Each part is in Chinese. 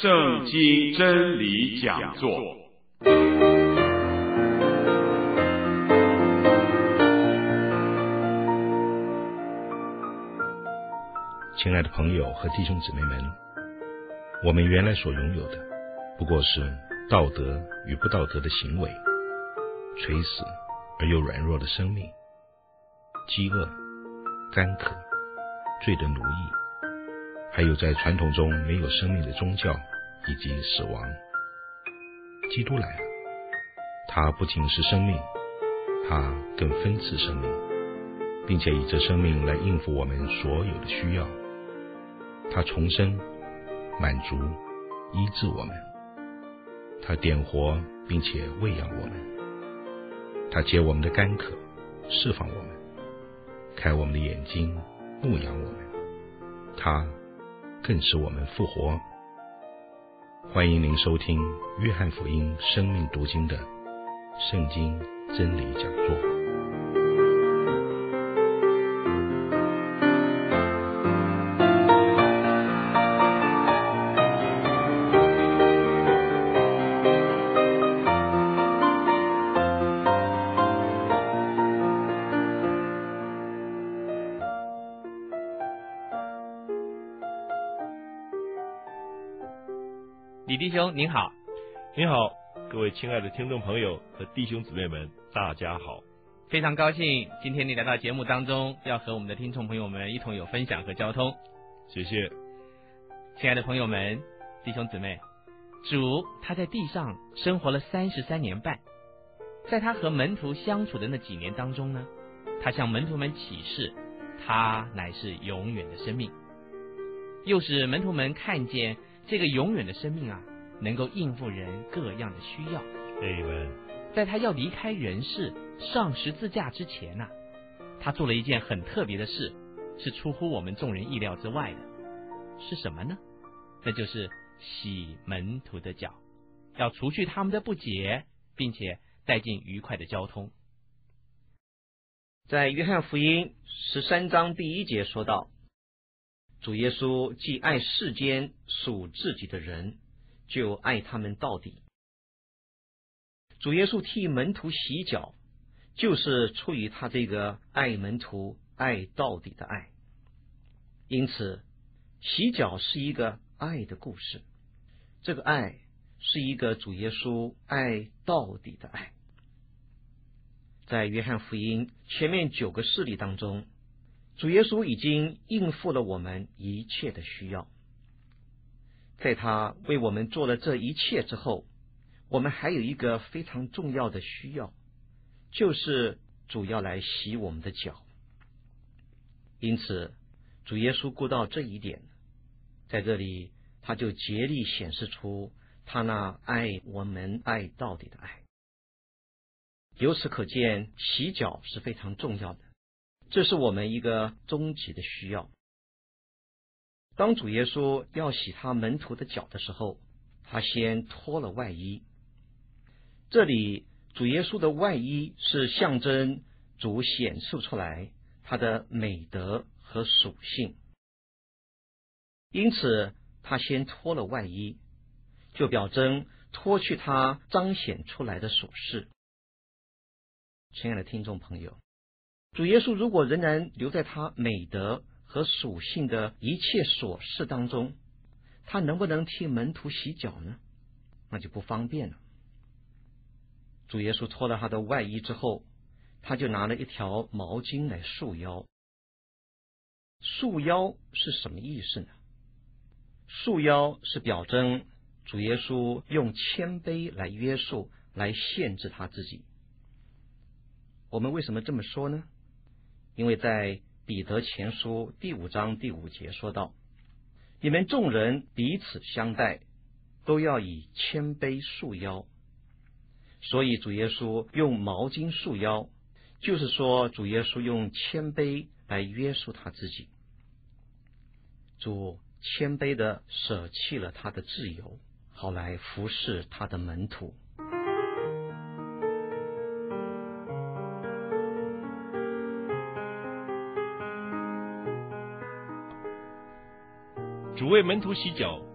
圣经真理讲座。 亲爱的朋友和弟兄姊妹们，我们原来所拥有的不过是道德与不道德的行为，垂死而又软弱的生命，饥饿、干渴、罪的奴役，还有在传统中没有生命的宗教以及死亡。基督来了，他不仅是生命，他更分赐生命，并且以这生命来应付我们所有的需要。他重生、满足、医治我们，他点活并且喂养我们，他解我们的干渴，释放我们，开我们的眼睛，牧养我们，他更使我们复活。欢迎您收听约翰福音生命读经的圣经真理讲座。 李弟兄您好。 您好，各位亲爱的听众朋友和弟兄姊妹们，大家好。 非常高兴今天你来到节目当中，要和我们的听众朋友们一同有分享和交通。 谢谢。 亲爱的朋友们、弟兄姊妹，主他在地上生活了33年半，在他和门徒相处的那几年当中呢，他向门徒们启示他乃是永远的生命，又使门徒们看见这个永远的生命能够应付人各样的需要。 Amen。 在他要离开人世上十字架之前他做了一件很特别的事，是出乎我们众人意料之外的。是什么呢？那就是洗门徒的脚，要除去他们的不洁，并且带进愉快的交通。 在约翰福音13章第1节说到，主耶稣既爱世间属自己的人，就爱他们到底。主耶稣替门徒洗脚，就是出于他这个爱门徒爱到底的爱。因此洗脚是一个爱的故事，这个爱是一个主耶稣爱到底的爱。在约翰福音前面9个事例当中，主耶稣已经应付了我们一切的需要。在他为我们做了这一切之后，我们还有一个非常重要的需要，就是主要来洗我们的脚。因此主耶稣顾到这一点，在这里他就竭力显示出他那爱我们爱到底的爱。由此可见，洗脚是非常重要的，这是我们一个终极的需要。当主耶稣要洗他门徒的脚的时候，他先脱了外衣。这里主耶稣的外衣是象征主显示出来他的美德和属性，因此他先脱了外衣，就表征脱去他彰显出来的属事。亲爱的听众朋友，主耶稣如果仍然留在他美德和属性的一切琐事当中，他能不能替门徒洗脚呢？那就不方便了。主耶稣脱了他的外衣之后，他就拿了一条毛巾来束腰。束腰是什么意思呢？束腰是表征主耶稣用谦卑来约束，来限制他自己。我们为什么这么说呢？因为在彼得前书第5章第5节说到，你们众人彼此相待，都要以谦卑束腰。所以主耶稣用毛巾束腰，就是说主耶稣用谦卑来约束他自己。主谦卑地舍弃了他的自由，好来服侍他的门徒。 主为门徒洗脚，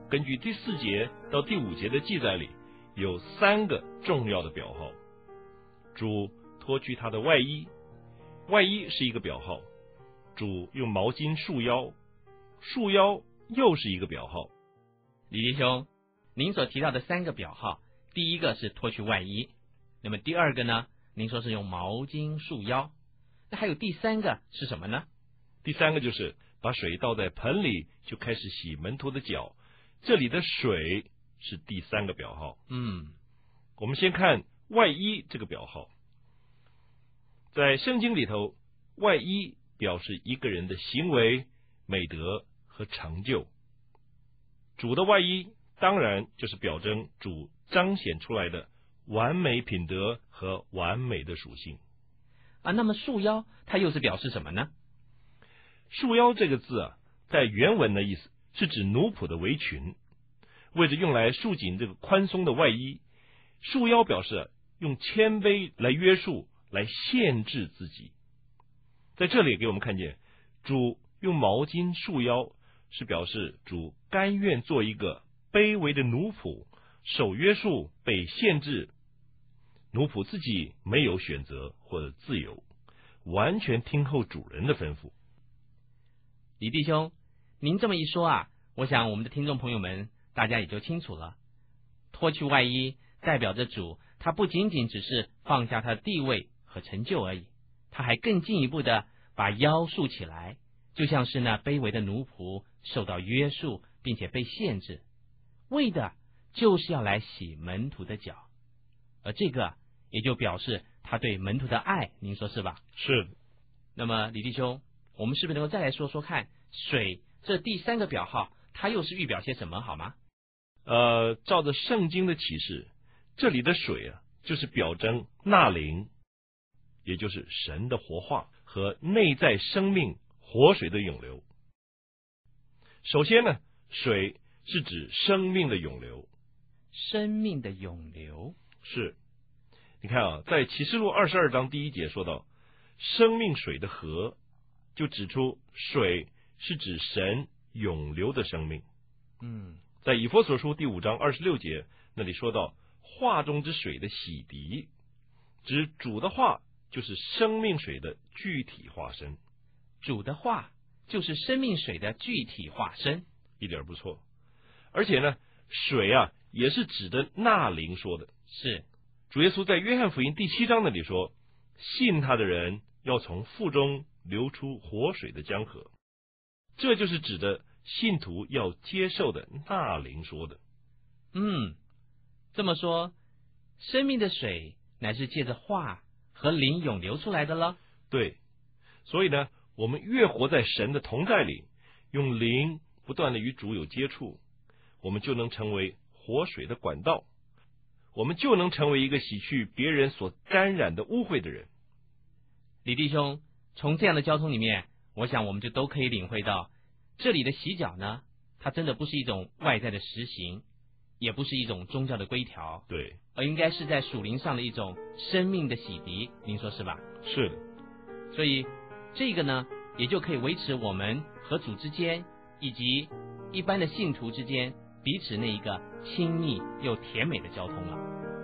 根据第4节到第5节的记载里，有3个重要的表号。主脱去他的外衣，外衣是一个表号；主用毛巾束腰，束腰又是一个表号。 李弟兄，您所提到的3个表号，第一个是脱去外衣，那么第二个呢？您说是用毛巾束腰，那还有第3个是什么呢？ 第3个就是把水倒在盆里，就开始洗门徒的脚。这里的水是第3个表号。我们先看外衣这个表号。在圣经里头，外衣表示一个人的行为、美德和成就。主的外衣当然就是表征主彰显出来的完美品德和完美的属性。 那么束腰它又是表示什么呢？ 束腰这个字在原文的意思是指奴仆的围裙，为着用来束紧这个宽松的外衣。束腰表示用谦卑来约束，来限制自己。在这里给我们看见，主用毛巾束腰，是表示主甘愿做一个卑微的奴仆，受约束，被限制。奴仆自己没有选择或者自由，完全听候主人的吩咐。 李弟兄，您这么一说我想我们的听众朋友们大家也就清楚了。脱去外衣代表着主，他不仅仅只是放下他的地位和成就而已，他还更进一步的把腰束起来，就像是那卑微的奴仆受到约束并且被限制，为的就是要来洗门徒的脚，而这个也就表示他对门徒的爱，您说是吧？ 是的。 那么李弟兄，我们是不是能够再来说说看，水这第3个表号它又是预表些什么好吗？ 照着圣经的启示，这里的水就是表征纳灵，也就是神的活化和内在生命活水的涌流。首先呢，水是指生命的涌流。 生命的涌流。 是。你看在启示录22章第1节说到生命水的河，就指出水是指神涌流的生命。在以弗所书第5章26节那里说到话中之水的洗涤，指主的话就是生命水的具体化身。 主的话就是生命水的具体化身， 一点不错。而且呢，水也是指的纳灵说的。 是。 主耶稣在约翰福音第7章那里说，信他的人要从腹中流出活水的江河，这就是指的信徒要接受的纳灵说的。 这么说，生命的水乃是借着话和灵涌流出来的了。 对，所以呢，我们越活在神的同在里，用灵不断的与主有接触，我们就能成为活水的管道，我们就能成为一个洗去别人所沾染的污秽的人。 李弟兄，从这样的交通里面，我想我们就都可以领会到，这里的洗脚呢，它真的不是一种外在的实行，也不是一种宗教的规条， 对， 而应该是在属灵上的一种生命的洗涤，您说是吧？ 是的。 所以这个呢，也就可以维持我们和主之间，以及一般的信徒之间彼此那一个亲密又甜美的交通了。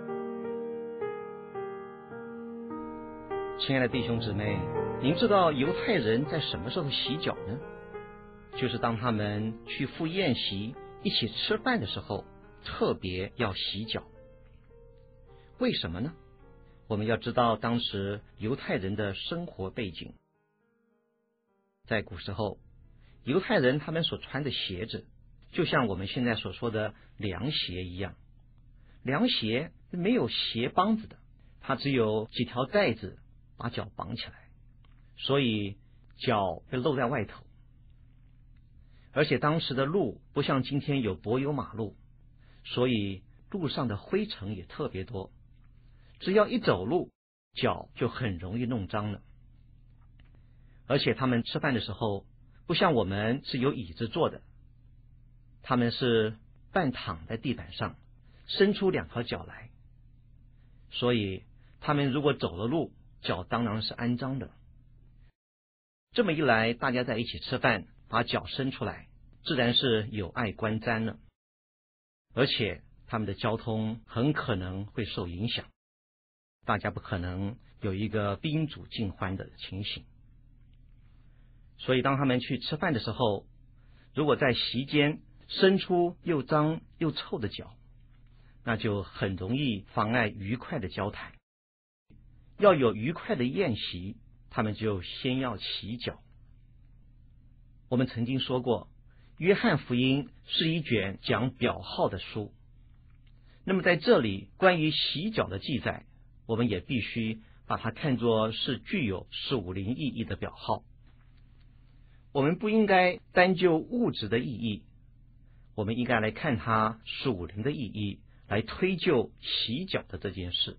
亲爱的弟兄姊妹，您知道犹太人在什么时候洗脚呢？就是当他们去赴宴席一起吃饭的时候，特别要洗脚。为什么呢？我们要知道当时犹太人的生活背景。在古时候，犹太人他们所穿的鞋子就像我们现在所说的凉鞋一样，凉鞋没有鞋帮子的，它只有几条带子把脚绑起来，所以脚被露在外头。而且当时的路不像今天有柏油马路，所以路上的灰尘也特别多，只要一走路，脚就很容易弄脏了。而且他们吃饭的时候不像我们是有椅子坐的，他们是半躺在地板上，伸出2条脚来，所以他们如果走了路，脚当然是肮脏的。这么一来，大家在一起吃饭，把脚伸出来，自然是有碍观瞻了。 而且他们的交通很可能会受影响，大家不可能有一个宾主尽欢的情形。所以当他们去吃饭的时候，如果在席间伸出又脏又臭的脚，那就很容易妨碍愉快的交谈。要有愉快的宴席，他们就先要洗脚。我们曾经说过，约翰福音是一卷讲表号的书，那么在这里关于洗脚的记载，我们也必须把它看作是具有属灵意义的表号。我们不应该单就物质的意义，我们应该来看它属灵的意义，来推究洗脚的这件事。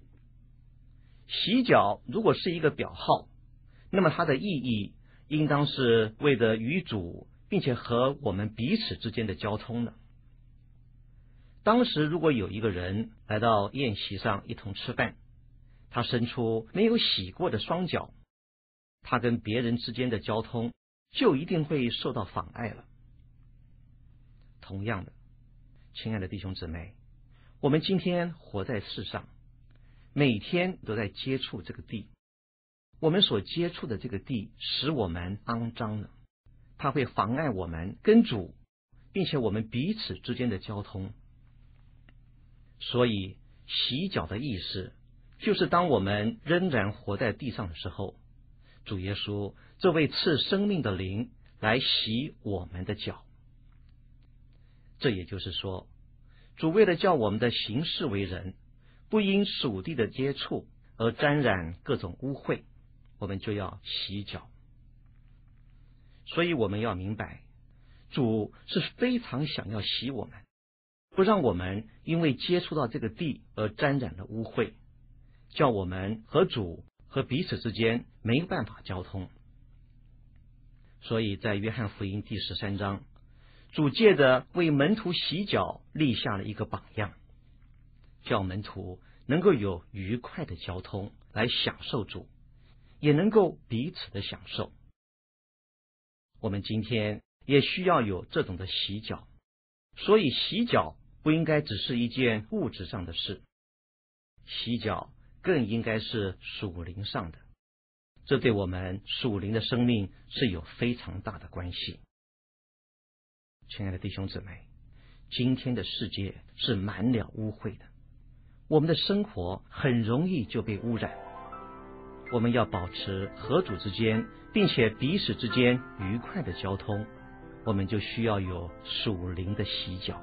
洗脚如果是一个表号，那么它的意义应当是为了与主并且和我们彼此之间的交通的。当时如果有一个人来到宴席上一同吃饭，他伸出没有洗过的双脚，他跟别人之间的交通就一定会受到妨碍了。同样的，亲爱的弟兄姊妹，我们今天活在世上，每天都在接触这个地，我们所接触的这个地使我们肮脏了，它会妨碍我们跟主并且我们彼此之间的交通。所以洗脚的意思就是当我们仍然活在地上的时候，主耶稣这位赐生命的灵来洗我们的脚。这也就是说，主为了叫我们的行事为人不因属地的接触而沾染各种污秽，我们就要洗脚。所以我们要明白，主是非常想要洗我们，不让我们因为接触到这个地而沾染了污秽，叫我们和主和彼此之间没办法交通。所以在约翰福音第13章，主借着为门徒洗脚立下了一个榜样，叫门徒能够有愉快的交通来享受主，也能够彼此的享受。我们今天也需要有这种的洗脚，所以洗脚不应该只是一件物质上的事，洗脚更应该是属灵上的，这对我们属灵的生命是有非常大的关系。亲爱的弟兄姊妹，今天的世界是满了污秽的，我们的生活很容易就被污染。我们要保持和主之间并且彼此之间愉快的交通，我们就需要有属灵的洗脚。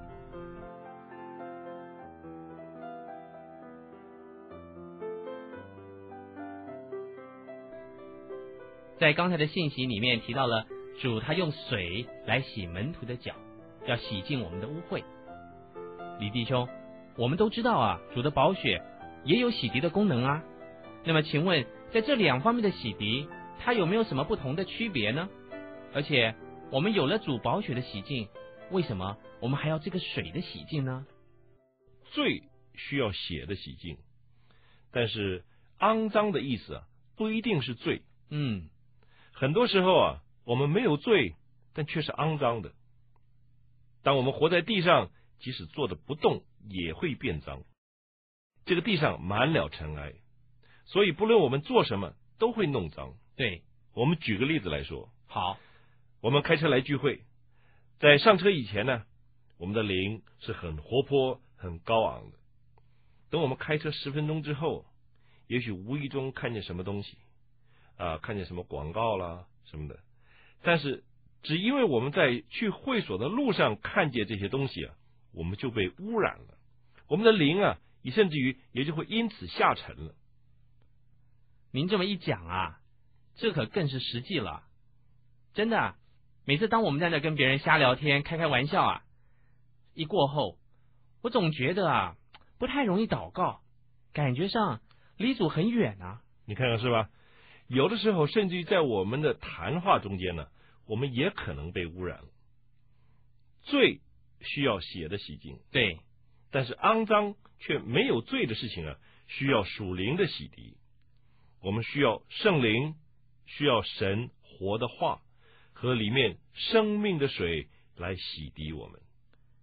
在刚才的信息里面提到了主他用水来洗门徒的脚，要洗净我们的污秽。李弟兄，我们都知道啊，主的宝血也有洗涤的功能啊。那么请问在这两方面的洗涤，它有没有什么不同的区别呢？而且我们有了主宝血的洗净，为什么我们还要这个水的洗净呢？ 罪需要血的洗净，但是肮脏的意思啊，不一定是罪。很多时候啊，我们没有罪，但却是肮脏的。当我们活在地上，即使坐着不动，也会变脏。这个地上满了尘埃，所以不论我们做什么，都会弄脏。 对， 我们举个例子来说。 好， 我们开车来聚会，在上车以前呢，我们的灵是很活泼、很高昂的。等我们开车10分钟之后，也许无意中看见什么东西看见什么广告啦什么的，但是只因为我们在去会所的路上看见这些东西我们就被污染了，我们的灵也甚至于也就会因此下沉了。 您这么一讲这可更是实际了。真的每次当我们在那跟别人瞎聊天开玩笑一过后，我总觉得不太容易祷告，感觉上离主很远你看看是吧？有的时候甚至于在我们的谈话中间呢，我们也可能被污染了。罪需要血的洗净， 对， 但是肮脏却没有罪的事情需要属灵的洗涤。我们需要圣灵，需要神活的话和里面生命的水来洗涤我们。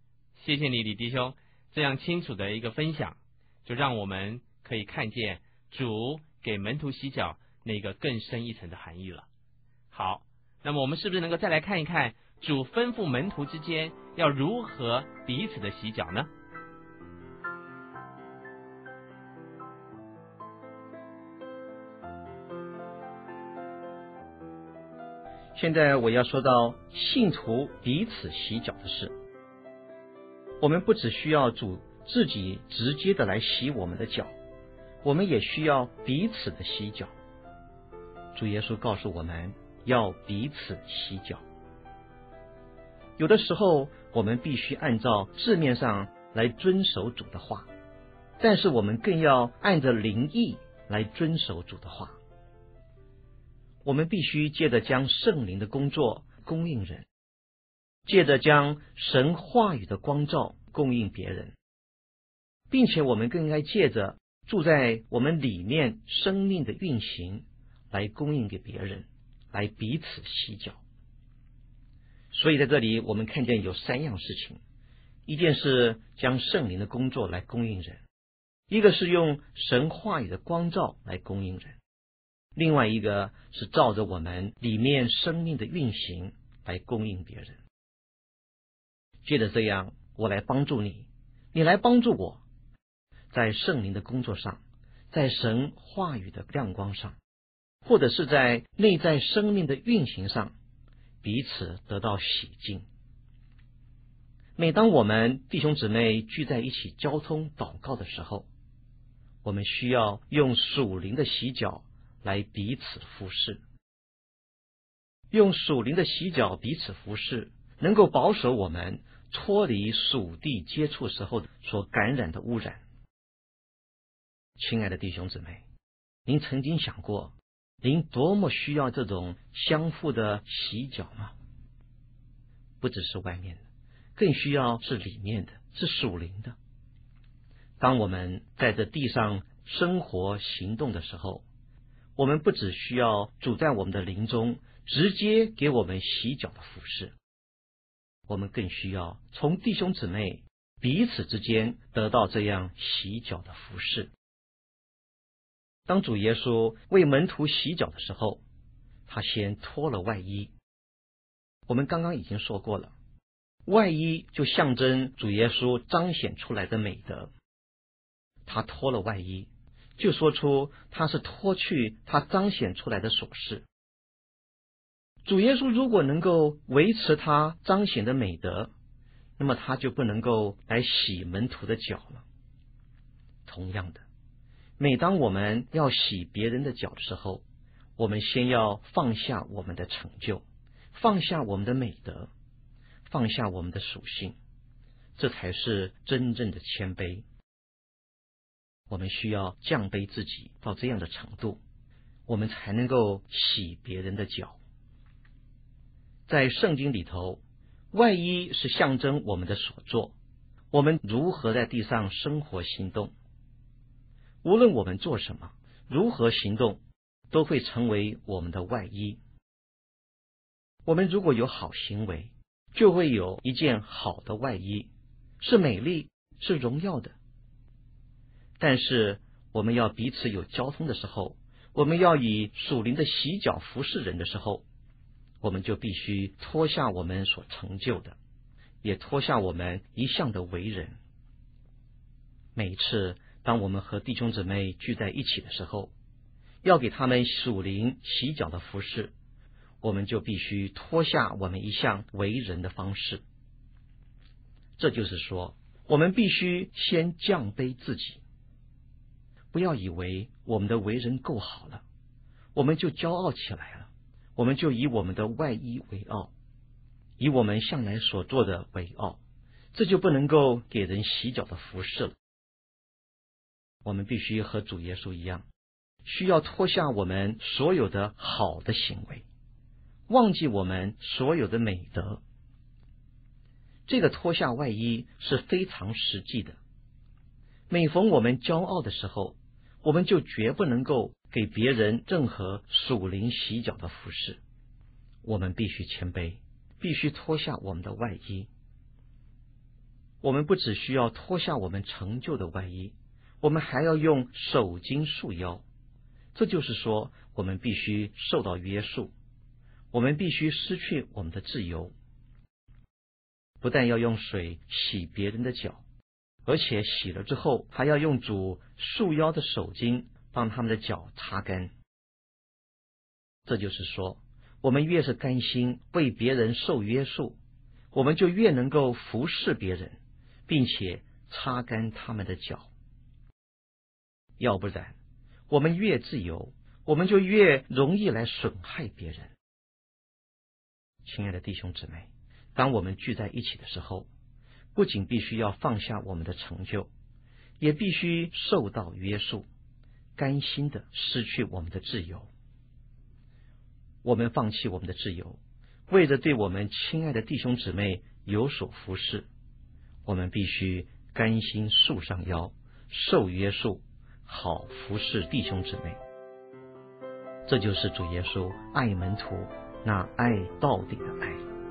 谢谢你，李弟兄，这样清楚的一个分享，就让我们可以看见主给门徒洗脚那个更深一层的含义了。好，那么我们是不是能够再来看一看主吩咐门徒之间要如何彼此的洗脚呢？ 现在我要说到信徒彼此洗脚的事。我们不只需要主自己直接的来洗我们的脚，我们也需要彼此的洗脚。主耶稣告诉我们要彼此洗脚。有的时候我们必须按照字面上来遵守主的话，但是我们更要按着灵意来遵守主的话。我们必须借着将圣灵的工作供应人，借着将神话语的光照供应别人，并且我们更应该借着住在我们里面生命的运行来供应给别人，来彼此洗脚。所以在这里我们看见有三样事情，一件是将圣灵的工作来供应人，一个是用神话语的光照来供应人，另外一个是照着我们里面生命的运行来供应别人。借着这样，我来帮助你，你来帮助我，在圣灵的工作上，在神话语的亮光上，或者是在内在生命的运行上，彼此得到洗净。每当我们弟兄姊妹聚在一起交通祷告的时候，我们需要用属灵的洗脚来彼此服侍。用属灵的洗脚彼此服侍，能够保守我们脱离属地接触时候所感染的污染。亲爱的弟兄姊妹，您曾经想过您多么需要这种相互的洗脚吗？不只是外面的，更需要是里面的，是属灵的。当我们在这地上生活行动的时候，我们不只需要主在我们的灵中直接给我们洗脚的服事，我们更需要从弟兄姊妹彼此之间得到这样洗脚的服事。当主耶稣为门徒洗脚的时候，他先脱了外衣。我们刚刚已经说过了，外衣就象征主耶稣彰显出来的美德。他脱了外衣，就说出他是脱去他彰显出来的琐事。主耶稣如果能够维持他彰显的美德，那么他就不能够来洗门徒的脚了。同样的，每当我们要洗别人的脚的时候，我们先要放下我们的成就，放下我们的美德，放下我们的属性，这才是真正的谦卑。我们需要降卑自己到这样的程度，我们才能够洗别人的脚。在圣经里头，外衣是象征我们的所作，我们如何在地上生活行动。无论我们做什么，如何行动，都会成为我们的外衣。我们如果有好行为，就会有一件好的外衣，是美丽，是荣耀的。但是我们要彼此有交通的时候，我们要以属灵的洗脚服侍人的时候，我们就必须脱下我们所成就的，也脱下我们一向的为人。每一次当我们和弟兄姊妹聚在一起的时候，要给他们属灵洗脚的服侍，我们就必须脱下我们一向为人的方式。这就是说，我们必须先降卑自己。不要以为我们的为人够好了，我们就骄傲起来了，我们就以我们的外衣为傲，以我们向来所做的为傲，这就不能够给人洗脚的服侍了。我们必须和主耶稣一样，需要脱下我们所有的好的行为，忘记我们所有的美德。这个脱下外衣是非常实际的。每逢我们骄傲的时候，我们就绝不能够给别人任何属灵洗脚的服侍。我们必须谦卑，必须脱下我们的外衣。 我们不只需要脱下我们成就的外衣，我们还要用手巾束腰。这就是说，我们必须受到约束，我们必须失去我们的自由。不但要用水洗别人的脚，而且洗了之后还要用主束腰的手巾帮他们的脚擦干。这就是说，我们越是甘心为别人受约束，我们就越能够服侍别人，并且擦干他们的脚。要不然，我们越自由，我们就越容易来损害别人。亲爱的弟兄姊妹，当我们聚在一起的时候，不仅必须要放下我们的成就，也必须受到约束，甘心的失去我们的自由。我们放弃我们的自由，为着对我们亲爱的弟兄姊妹有所服侍，我们必须甘心束上腰，受约束，好服侍弟兄姊妹。这就是主耶稣爱门徒那爱到底的爱。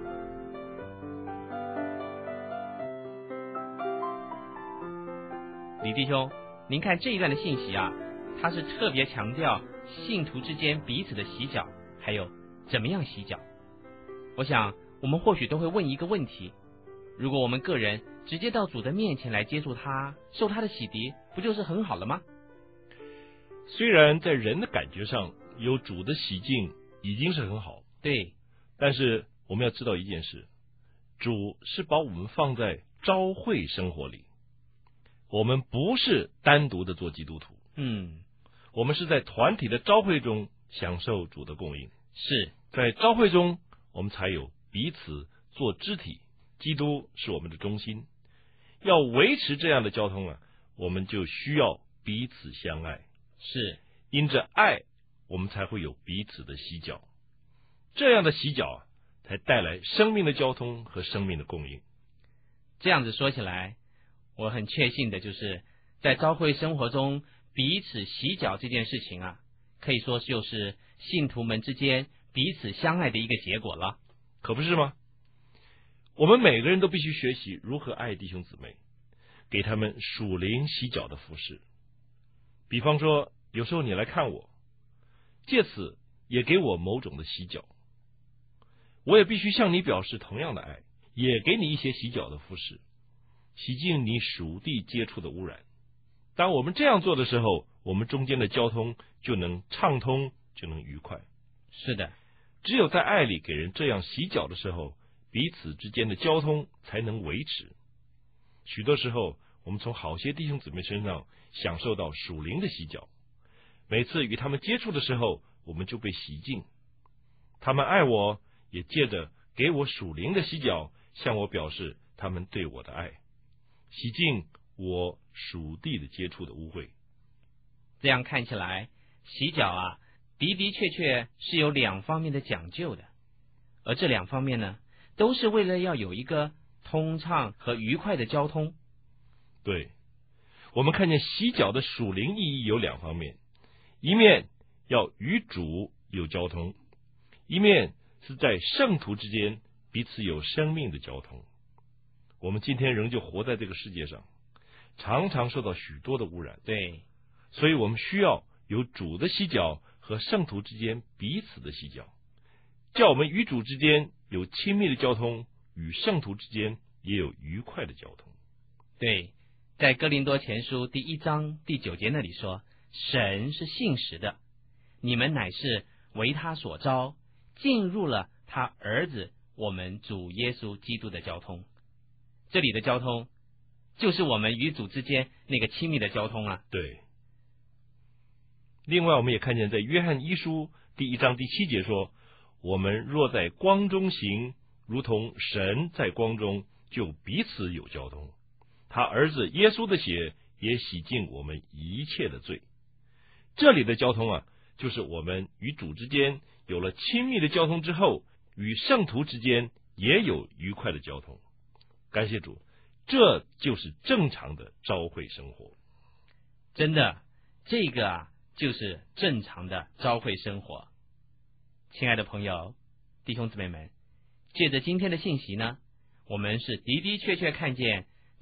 李弟兄，您看这一段的信息啊，他是特别强调信徒之间彼此的洗脚，还有怎么样洗脚。我想我们或许都会问一个问题，如果我们个人直接到主的面前来接触他，受他的洗涤，不就是很好了吗？ 虽然在人的感觉上有主的洗净已经是很好， 对， 但是我们要知道一件事，主是把我们放在召会生活里，我们不是单独的做基督徒，我们是在团体的召会中享受主的供应， 是在召会中我们才有彼此做肢体，基督是我们的中心。要维持这样的交通啊，我们就需要彼此相爱， 是因着爱我们才会有彼此的洗脚，这样的洗脚啊，才带来生命的交通和生命的供应。 这样子说起来，我很确信的就是在召会生活中彼此洗脚这件事情啊，可以说就是信徒们之间彼此相爱的一个结果了， 可不是吗？我们每个人都必须学习如何爱弟兄姊妹，给他们属灵洗脚的服事。比方说，有时候你来看我，借此也给我某种的洗脚，我也必须向你表示同样的爱，也给你一些洗脚的服事，洗净你属地接触的污染。当我们这样做的时候，我们中间的交通就能畅通，就能愉快。 是的， 只有在爱里给人这样洗脚的时候，彼此之间的交通才能维持。许多时候，我们从好些弟兄姊妹身上享受到属灵的洗脚，每次与他们接触的时候，我们就被洗净。他们爱我，也借着给我属灵的洗脚，向我表示他们对我的爱，洗净我属地的接触的污秽。 这样看起来，洗脚啊，的的确确是有两方面的讲究的，而这两方面呢，都是为了要有一个通畅和愉快的交通。 对，我们看见洗脚的属灵意义有两方面，一面要与主有交通，一面是在圣徒之间彼此有生命的交通。我们今天仍旧活在这个世界上，常常受到许多的污染， 对， 所以我们需要有主的洗脚和圣徒之间彼此的洗脚，叫我们与主之间有亲密的交通，与圣徒之间也有愉快的交通。 对，在哥林多前书第1章第9节那里说，神是信实的，你们乃是为他所招，进入了他儿子我们主耶稣基督的交通。这里的交通就是我们与主之间那个亲密的交通啊。 对。另外我们也看见在约翰一书第1章第7节说，我们若在光中行，如同神在光中，就彼此有交通，他儿子耶稣的血也洗净我们一切的罪。这里的交通啊，就是我们与主之间有了亲密的交通之后，与圣徒之间也有愉快的交通。感谢主，这就是正常的召会生活。 真的，这个啊，就是正常的召会生活。亲爱的朋友、弟兄姊妹们，借着今天的信息呢，我们是的的确确看见，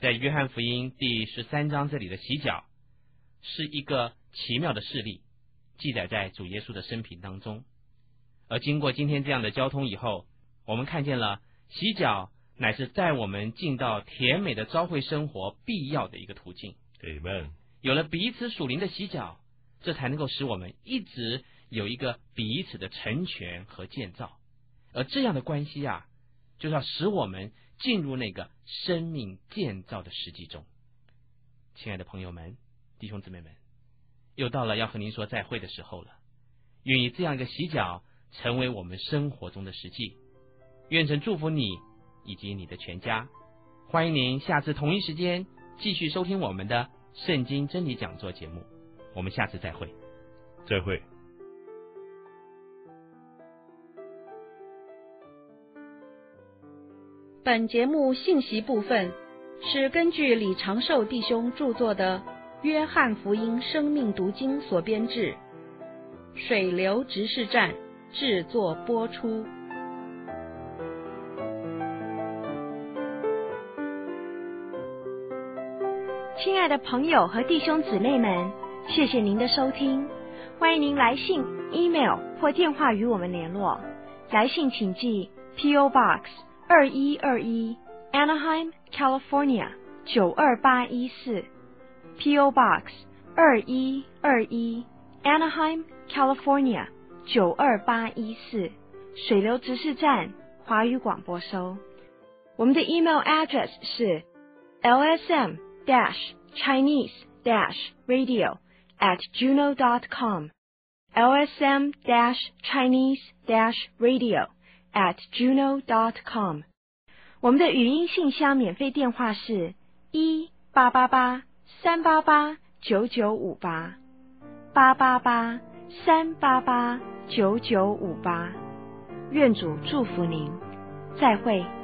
在约翰福音第13章这里的洗脚是一个奇妙的事例，记载在主耶稣的生平当中。而经过今天这样的交通以后，我们看见了洗脚乃是带我们进到甜美的召会生活必要的一个途径。 Amen。 有了彼此属灵的洗脚，这才能够使我们一直有一个彼此的成全和建造。而这样的关系啊，就是要使我们进入那个生命建造的实际中。亲爱的朋友们，弟兄姊妹们，又到了要和您说再会的时候了。愿意这样一个洗脚成为我们生活中的实际。愿神祝福你以及你的全家。欢迎您下次同一时间继续收听我们的圣经真理讲座节目。我们下次再会。 再会。 本节目信息部分是根据李长寿弟兄著作的《约翰福音生命读经》所编制，水流执事站制作播出。 亲爱的朋友和弟兄姊妹们，谢谢您的收听，欢迎您来信、email 或电话与我们联络。来信请寄 P.O. Box 2121 Anaheim, California 92814 P.O. Box 2121 Anaheim, California 92814水流执事站华语广播收。我们的 email address 是 lsm-chinese-radio@juno.com lsm-chinese-radio@juno.com。 我们的语音信箱免费电话是1-888-388-9958 888-388-9958。愿主祝福您，再会。